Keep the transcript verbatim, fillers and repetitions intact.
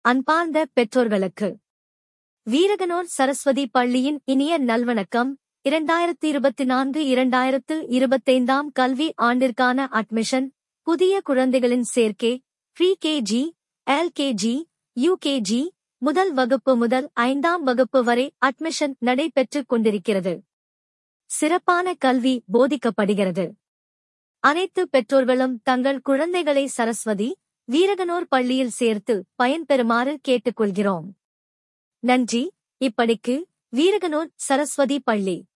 அன்பார்ந்த பெற்றோர்களுக்கு வீரகனூர் சரஸ்வதி பள்ளியின் இனிய நல்வணக்கம். இரண்டாயிரத்து இருபத்தி நான்கு இரண்டாயிரத்து இருபத்தைந்தாம் கல்வி ஆண்டிற்கான அட்மிஷன், புதிய குழந்தைகளின் சேர்க்கை, ப்ரீ கேஜி, எல்கேஜி, யூகேஜி முதல் வகுப்பு முதல் ஐந்தாம் வகுப்பு வரை அட்மிஷன் நடைபெற்றுக் கொண்டிருக்கிறது. சிறப்பான கல்வி போதிக்கப்படுகிறது. அனைத்து பெற்றோர்களும் தங்கள் குழந்தைகளை சரஸ்வதி, வீரகனூர் பள்ளியில் சேர்த்து பயன்பெறுமாறு கேட்டுக்கொள்கிறோம். நன்றி. இப்படிக்கு வீரகனூர் சரஸ்வதி பள்ளி.